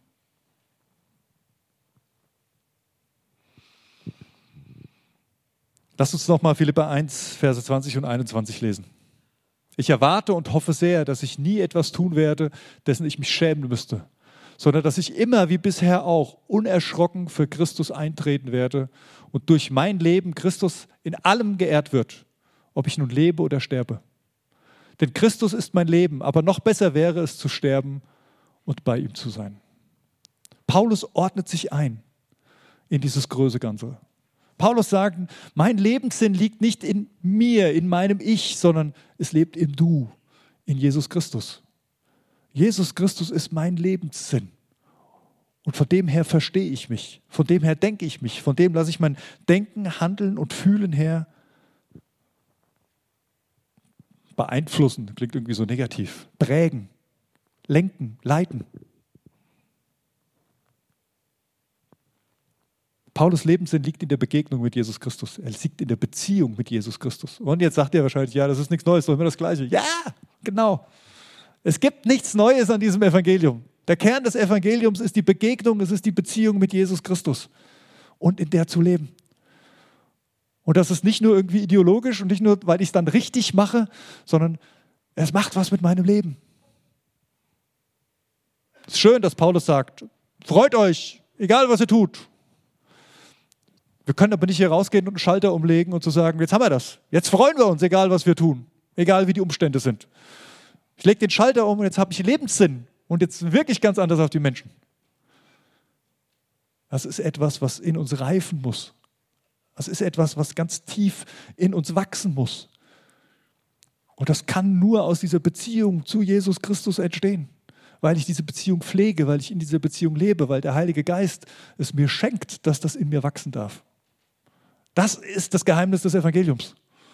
Lasst uns nochmal Philipper eins, Verse zwanzig und einundzwanzig lesen. Ich erwarte und hoffe sehr, dass ich nie etwas tun werde, dessen ich mich schämen müsste, sondern dass ich immer wie bisher auch unerschrocken für Christus eintreten werde und durch mein Leben Christus in allem geehrt wird, ob ich nun lebe oder sterbe. Denn Christus ist mein Leben, aber noch besser wäre es zu sterben und bei ihm zu sein. Paulus ordnet sich ein in dieses große Ganze. Paulus sagt, mein Lebenssinn liegt nicht in mir, in meinem Ich, sondern es lebt im Du, in Jesus Christus. Jesus Christus ist mein Lebenssinn. Und von dem her verstehe ich mich, von dem her denke ich mich, von dem lasse ich mein Denken, Handeln und Fühlen her Beeinflussen klingt irgendwie so negativ. Prägen, lenken, leiten. Paulus Lebenssinn liegt in der Begegnung mit Jesus Christus. Er liegt in der Beziehung mit Jesus Christus. Und jetzt sagt er wahrscheinlich, ja, das ist nichts Neues, doch immer das Gleiche. Ja, genau. Es gibt nichts Neues an diesem Evangelium. Der Kern des Evangeliums ist die Begegnung, es ist die Beziehung mit Jesus Christus und in der zu leben. Und das ist nicht nur irgendwie ideologisch und nicht nur, weil ich es dann richtig mache, sondern es macht was mit meinem Leben. Es ist schön, dass Paulus sagt, freut euch, egal was ihr tut. Wir können aber nicht hier rausgehen und einen Schalter umlegen und zu sagen, jetzt haben wir das. Jetzt freuen wir uns, egal was wir tun, egal wie die Umstände sind. Ich lege den Schalter um und jetzt habe ich Lebenssinn und jetzt wirklich ganz anders auf die Menschen. Das ist etwas, was in uns reifen muss. Das ist etwas, was ganz tief in uns wachsen muss. Und das kann nur aus dieser Beziehung zu Jesus Christus entstehen, weil ich diese Beziehung pflege, weil ich in dieser Beziehung lebe, weil der Heilige Geist es mir schenkt, dass das in mir wachsen darf. Das ist das Geheimnis des Evangeliums.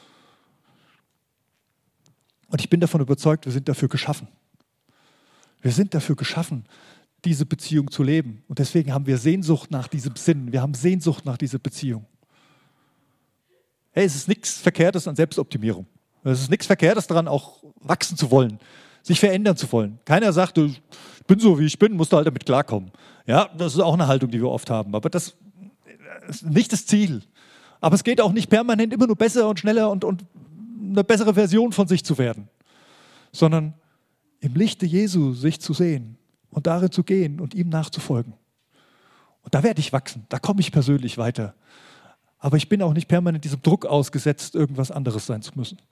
Und ich bin davon überzeugt, wir sind dafür geschaffen. Wir sind dafür geschaffen, diese Beziehung zu leben. Und deswegen haben wir Sehnsucht nach diesem Sinn. Wir haben Sehnsucht nach dieser Beziehung. Hey, es ist nichts Verkehrtes an Selbstoptimierung. Es ist nichts Verkehrtes daran, auch wachsen zu wollen, sich verändern zu wollen. Keiner sagt, ich bin so, wie ich bin, musst du halt damit klarkommen. Ja, das ist auch eine Haltung, die wir oft haben. Aber das ist nicht das Ziel. Aber es geht auch nicht permanent immer nur besser und schneller und, und eine bessere Version von sich zu werden, sondern im Lichte Jesu sich zu sehen und darin zu gehen und ihm nachzufolgen. Und da werde ich wachsen, da komme ich persönlich weiter. Aber ich bin auch nicht permanent diesem Druck ausgesetzt, irgendwas anderes sein zu müssen.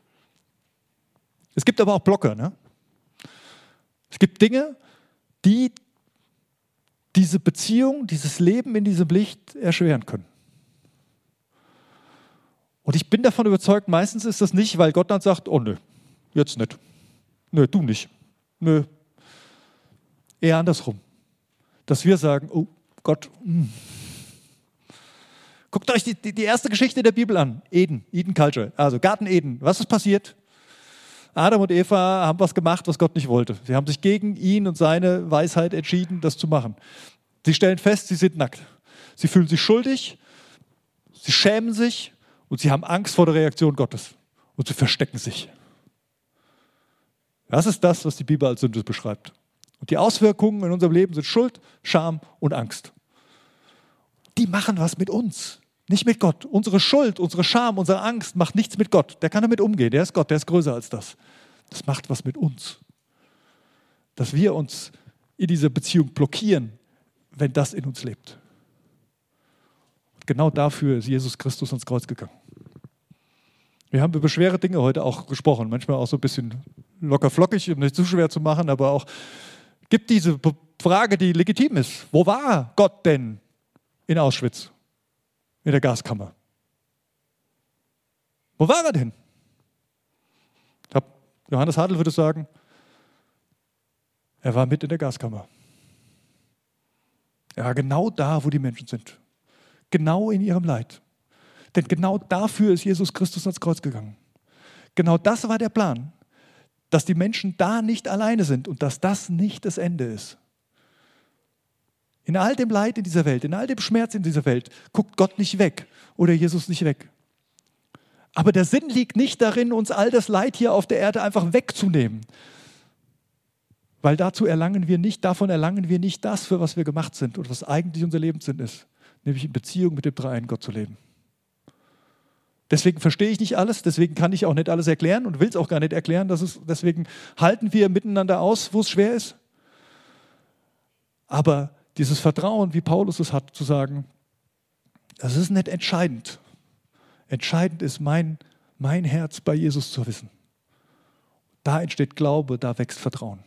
Es gibt aber auch Blocker. Ne? Es gibt Dinge, die diese Beziehung, dieses Leben in diesem Licht erschweren können. Und ich bin davon überzeugt, meistens ist das nicht, weil Gott dann sagt, oh nö, jetzt nicht. Nö, du nicht. Nö. Eher andersrum. Dass wir sagen, oh Gott, mh. Guckt euch die, die, die erste Geschichte der Bibel an. Eden, Eden Culture, also Garten Eden. Was ist passiert? Adam und Eva haben was gemacht, was Gott nicht wollte. Sie haben sich gegen ihn und seine Weisheit entschieden, das zu machen. Sie stellen fest, sie sind nackt. Sie fühlen sich schuldig, sie schämen sich und sie haben Angst vor der Reaktion Gottes. Und sie verstecken sich. Das ist das, was die Bibel als Sünde beschreibt. Und die Auswirkungen in unserem Leben sind Schuld, Scham und Angst. Die machen was mit uns, nicht mit Gott. Unsere Schuld, unsere Scham, unsere Angst macht nichts mit Gott. Der kann damit umgehen, der ist Gott, der ist größer als das. Das macht was mit uns. Dass wir uns in dieser Beziehung blockieren, wenn das in uns lebt. Und genau dafür ist Jesus Christus ans Kreuz gegangen. Wir haben über schwere Dinge heute auch gesprochen, manchmal auch so ein bisschen locker flockig, um nicht zu schwer zu machen, aber auch gibt diese Frage, die legitim ist. Wo war Gott denn in Auschwitz, in der Gaskammer? Wo war er denn? Ich glaub, Johannes Hadl würde sagen, er war mit in der Gaskammer. Er war genau da, wo die Menschen sind. Genau in ihrem Leid. Denn genau dafür ist Jesus Christus ans Kreuz gegangen. Genau das war der Plan, dass die Menschen da nicht alleine sind und dass das nicht das Ende ist. In all dem Leid in dieser Welt, in all dem Schmerz in dieser Welt, guckt Gott nicht weg oder Jesus nicht weg. Aber der Sinn liegt nicht darin, uns all das Leid hier auf der Erde einfach wegzunehmen. Weil dazu erlangen wir nicht, davon erlangen wir nicht das, für was wir gemacht sind und was eigentlich unser Lebenssinn ist. Nämlich in Beziehung mit dem dreieinen Gott zu leben. Deswegen verstehe ich nicht alles, deswegen kann ich auch nicht alles erklären und will es auch gar nicht erklären. Das ist, deswegen halten wir miteinander aus, wo es schwer ist. Aber dieses Vertrauen, wie Paulus es hat, zu sagen, das ist nicht entscheidend. Entscheidend ist mein, mein Herz bei Jesus zu wissen. Da entsteht Glaube, da wächst Vertrauen.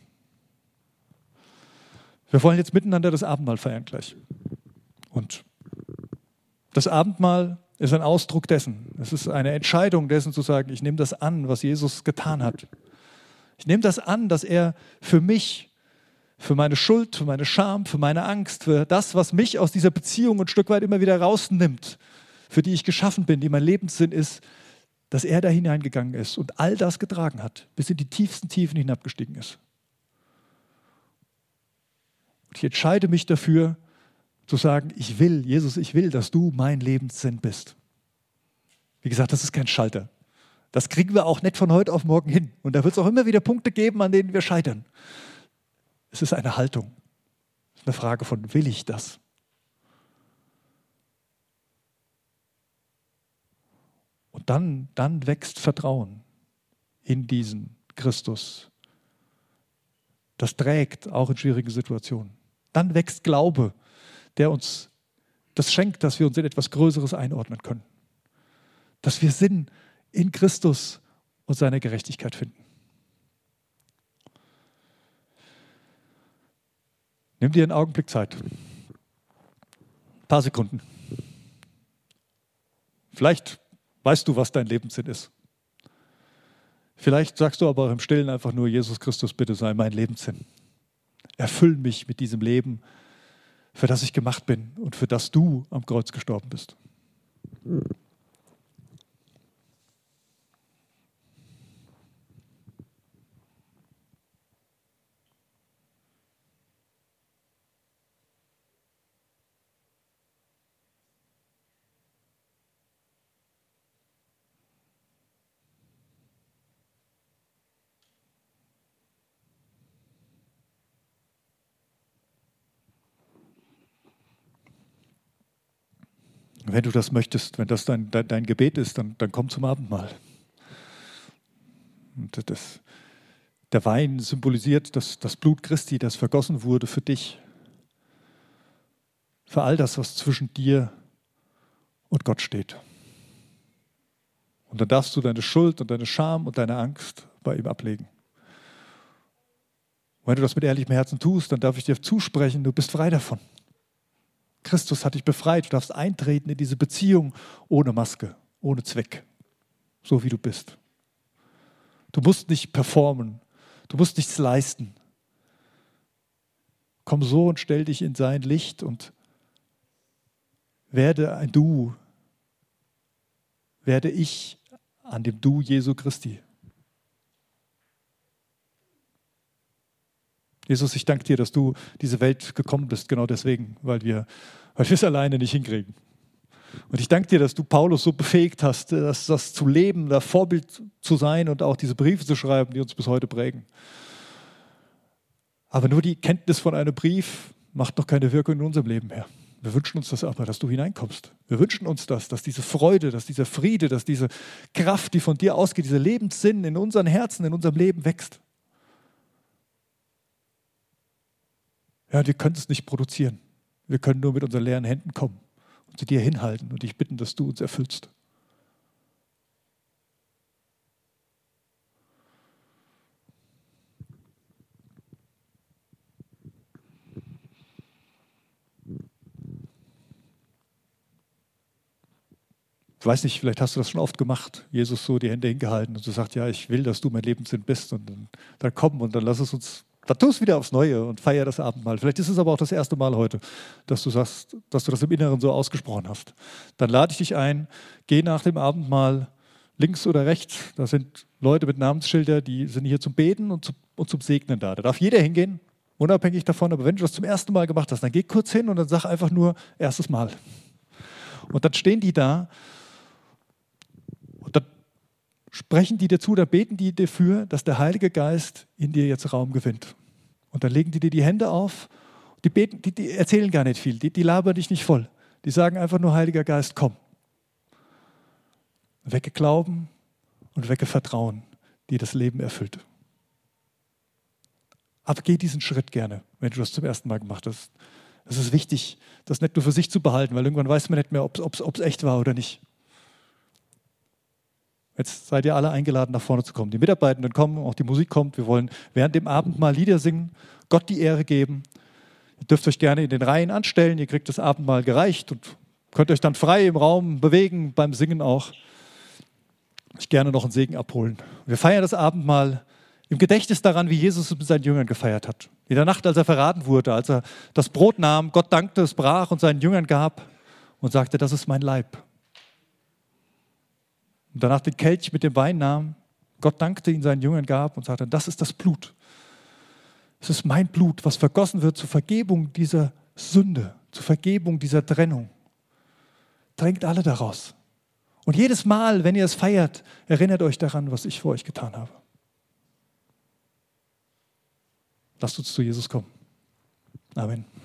Wir wollen jetzt miteinander das Abendmahl feiern gleich. Und das Abendmahl ist ein Ausdruck dessen. Es ist eine Entscheidung dessen zu sagen, ich nehme das an, was Jesus getan hat. Ich nehme das an, dass er für mich, für meine Schuld, für meine Scham, für meine Angst, für das, was mich aus dieser Beziehung ein Stück weit immer wieder rausnimmt, für die ich geschaffen bin, die mein Lebenssinn ist, dass er da hineingegangen ist und all das getragen hat, bis in die tiefsten Tiefen hinabgestiegen ist. Und ich entscheide mich dafür, zu sagen, ich will, Jesus, ich will, dass du mein Lebenssinn bist. Wie gesagt, das ist kein Schalter. Das kriegen wir auch nicht von heute auf morgen hin. Und da wird es auch immer wieder Punkte geben, an denen wir scheitern. Es ist eine Haltung. Es ist eine Frage von, will ich das? Und dann, dann wächst Vertrauen in diesen Christus. Das trägt auch in schwierigen Situationen. Dann wächst Glaube, der uns das schenkt, dass wir uns in etwas Größeres einordnen können. Dass wir Sinn in Christus und seiner Gerechtigkeit finden. Nimm dir einen Augenblick Zeit. Ein paar Sekunden. Vielleicht weißt du, was dein Lebenssinn ist. Vielleicht sagst du aber auch im Stillen einfach nur, Jesus Christus, bitte sei mein Lebenssinn. Erfüll mich mit diesem Leben, für das ich gemacht bin und für das du am Kreuz gestorben bist. Wenn du das möchtest, wenn das dein, dein, dein Gebet ist, dann, dann komm zum Abendmahl. Und das, der Wein symbolisiert das, das Blut Christi, das vergossen wurde für dich. Für all das, was zwischen dir und Gott steht. Und dann darfst du deine Schuld und deine Scham und deine Angst bei ihm ablegen. Und wenn du das mit ehrlichem Herzen tust, dann darf ich dir zusprechen, du bist frei davon. Christus hat dich befreit. Du darfst eintreten in diese Beziehung ohne Maske, ohne Zweck, so wie du bist. Du musst nicht performen, du musst nichts leisten. Komm so und stell dich in sein Licht und werde ein Du, werde ich an dem Du Jesu Christi. Jesus, ich danke dir, dass du diese Welt gekommen bist, genau deswegen, weil wir, weil wir es alleine nicht hinkriegen. Und ich danke dir, dass du Paulus so befähigt hast, das, das zu leben, da Vorbild zu sein und auch diese Briefe zu schreiben, die uns bis heute prägen. Aber nur die Kenntnis von einem Brief macht noch keine Wirkung in unserem Leben mehr. Wir wünschen uns das aber, dass du hineinkommst. Wir wünschen uns das, dass diese Freude, dass dieser Friede, dass diese Kraft, die von dir ausgeht, dieser Lebenssinn in unseren Herzen, in unserem Leben wächst. Ja, wir können es nicht produzieren. Wir können nur mit unseren leeren Händen kommen und zu dir hinhalten und dich bitten, dass du uns erfüllst. Ich weiß nicht, vielleicht hast du das schon oft gemacht, Jesus so die Hände hingehalten und du sagst, ja, ich will, dass du mein Lebenssinn bist und dann, dann komm und dann lass es uns, dann tu es wieder aufs Neue und feier das Abendmahl. Vielleicht ist es aber auch das erste Mal heute, dass du sagst, dass du das im Inneren so ausgesprochen hast. Dann lade ich dich ein, geh nach dem Abendmahl links oder rechts, da sind Leute mit Namensschilder, die sind hier zum Beten und, zu, und zum Segnen da. Da darf jeder hingehen, unabhängig davon, aber wenn du das zum ersten Mal gemacht hast, dann geh kurz hin und dann sag einfach nur, erstes Mal. Und dann stehen die da und dann sprechen die dir zu, da beten die dafür, dass der Heilige Geist in dir jetzt Raum gewinnt. Und dann legen die dir die Hände auf, die, beten, die, die erzählen gar nicht viel, die, die labern dich nicht voll. Die sagen einfach nur, Heiliger Geist, komm. Wecke Glauben und wecke Vertrauen, die das Leben erfüllt. Aber geh diesen Schritt gerne, wenn du das zum ersten Mal gemacht hast. Es ist wichtig, das nicht nur für sich zu behalten, weil irgendwann weiß man nicht mehr, ob es echt war oder nicht. Jetzt seid ihr alle eingeladen, nach vorne zu kommen. Die Mitarbeitenden kommen, auch die Musik kommt. Wir wollen während dem Abendmahl Lieder singen, Gott die Ehre geben. Ihr dürft euch gerne in den Reihen anstellen. Ihr kriegt das Abendmahl gereicht und könnt euch dann frei im Raum bewegen, beim Singen auch. Ich gerne noch einen Segen abholen. Wir feiern das Abendmahl im Gedächtnis daran, wie Jesus es mit seinen Jüngern gefeiert hat. In der Nacht, als er verraten wurde, als er das Brot nahm, Gott dankte, es brach und seinen Jüngern gab und sagte, das ist mein Leib. und danach den Kelch mit dem Wein nahm, Gott dankte, ihn seinen Jüngern gab und sagte, das ist das Blut. Es ist mein Blut, was vergossen wird zur Vergebung dieser Sünde, zur Vergebung dieser Trennung. Trinkt alle daraus. Und jedes Mal, wenn ihr es feiert, erinnert euch daran, was ich für euch getan habe. Lasst uns zu Jesus kommen. Amen.